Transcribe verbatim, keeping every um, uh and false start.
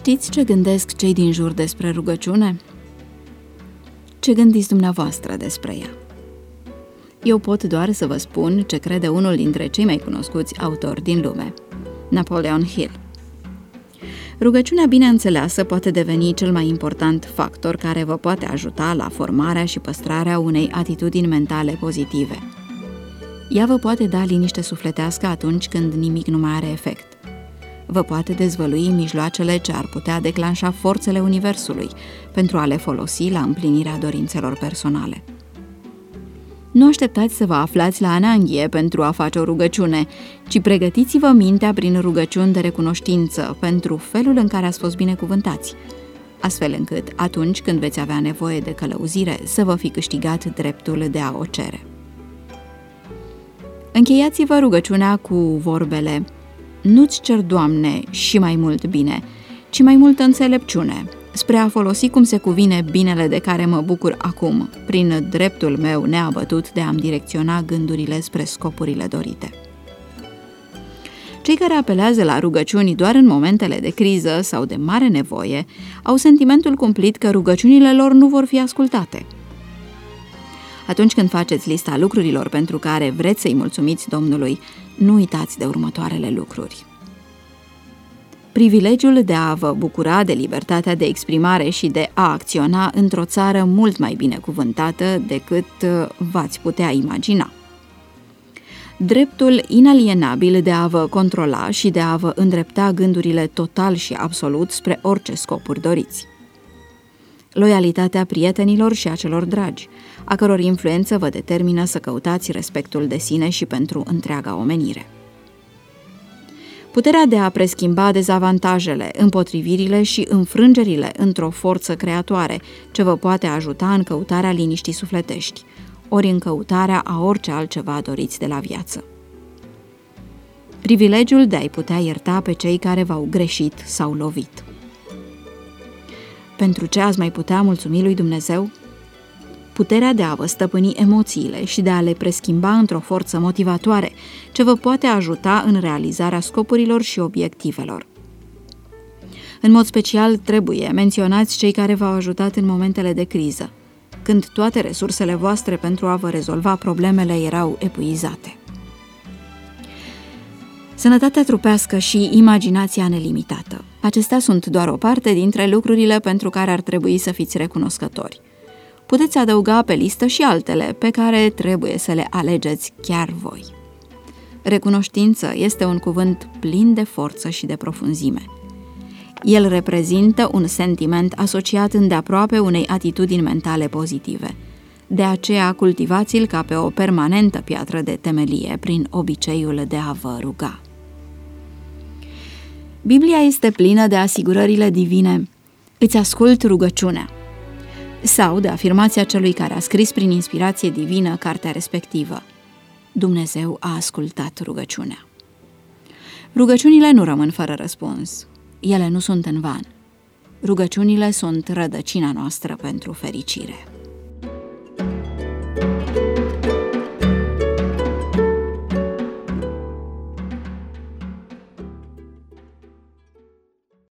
Știți ce gândesc cei din jur despre rugăciune? Ce gândiți dumneavoastră despre ea? Eu pot doar să vă spun ce crede unul dintre cei mai cunoscuți autori din lume, Napoleon Hill. Rugăciunea bine înțeleasă poate deveni cel mai important factor care vă poate ajuta la formarea și păstrarea unei atitudini mentale pozitive. Ea vă poate da liniște sufletească atunci când nimic nu mai are efect. Vă poate dezvălui mijloacele ce ar putea declanșa forțele Universului pentru a le folosi la împlinirea dorințelor personale. Nu așteptați să vă aflați la ananghie pentru a face o rugăciune, ci pregătiți-vă mintea prin rugăciuni de recunoștință pentru felul în care ați fost binecuvântați, astfel încât, atunci când veți avea nevoie de călăuzire, să vă fi câștigat dreptul de a o cere. Încheiați-vă rugăciunea cu vorbele: nu-ți cer, Doamne, și mai mult bine, ci mai multă înțelepciune, spre a folosi cum se cuvine binele de care mă bucur acum, prin dreptul meu neabătut de a-mi direcționa gândurile spre scopurile dorite. Cei care apelează la rugăciuni doar în momentele de criză sau de mare nevoie au sentimentul cumplit că rugăciunile lor nu vor fi ascultate. Atunci când faceți lista lucrurilor pentru care vreți să-i mulțumiți Domnului, nu uitați de următoarele lucruri. Privilegiul de a vă bucura de libertatea de exprimare și de a acționa într-o țară mult mai binecuvântată decât v-ați putea imagina. Dreptul inalienabil de a vă controla și de a vă îndrepta gândurile total și absolut spre orice scopuri doriți. Loialitatea prietenilor și a celor dragi, a căror influență vă determină să căutați respectul de sine și pentru întreaga omenire. Puterea de a preschimba dezavantajele, împotrivirile și înfrângerile într-o forță creatoare, ce vă poate ajuta în căutarea liniștii sufletești, ori în căutarea a orice altceva doriți de la viață. Privilegiul de a-i putea ierta pe cei care v-au greșit sau lovit. Pentru ce ați mai putea mulțumi lui Dumnezeu? Puterea de a vă stăpâni emoțiile și de a le preschimba într-o forță motivatoare, ce vă poate ajuta în realizarea scopurilor și obiectivelor. În mod special, trebuie menționați cei care v-au ajutat în momentele de criză, când toate resursele voastre pentru a vă rezolva problemele erau epuizate. Sănătatea trupească și imaginația nelimitată. Acestea sunt doar o parte dintre lucrurile pentru care ar trebui să fiți recunoscători. Puteți adăuga pe listă și altele pe care trebuie să le alegeți chiar voi. Recunoștință este un cuvânt plin de forță și de profunzime. El reprezintă un sentiment asociat îndeaproape unei atitudini mentale pozitive. De aceea cultivați-l ca pe o permanentă piatră de temelie prin obiceiul de a vă ruga. Biblia este plină de asigurările divine: îți ascult rugăciunea, sau de afirmația celui care a scris prin inspirație divină cartea respectivă: Dumnezeu a ascultat rugăciunea. Rugăciunile nu rămân fără răspuns. Ele nu sunt în van. Rugăciunile sunt rădăcina noastră pentru fericire.